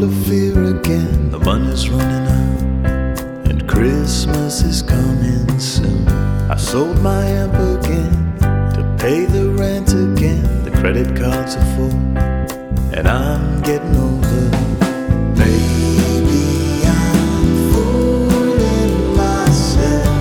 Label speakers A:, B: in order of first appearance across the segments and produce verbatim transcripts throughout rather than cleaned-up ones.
A: full of fear again. The money's running out and Christmas is coming soon. I sold my amp again to pay the rent again. The credit cards are full and I'm getting older. Maybe I'm fooling myself.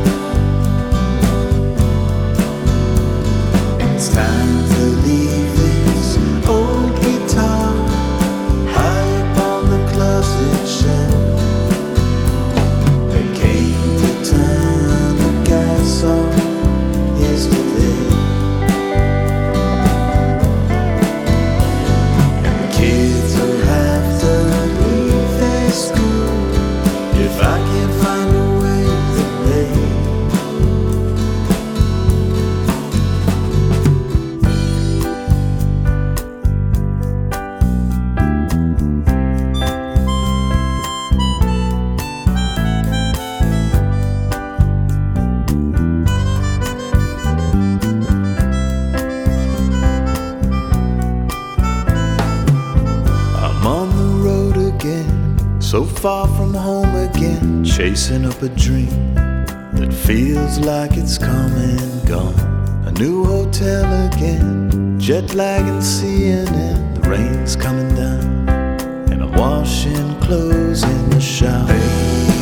A: It's time to leave this old guitar high up on the closet shelf. They came to turn the gas on yesterday, and the kids will have to leave their school if I can't find a way to pay. I'm on the road again, so far from home again, chasing up a dream that feels like it's come and gone. A new hotel again, jet lag and C N N. The rain's coming down and I'm washing clothes in the shower.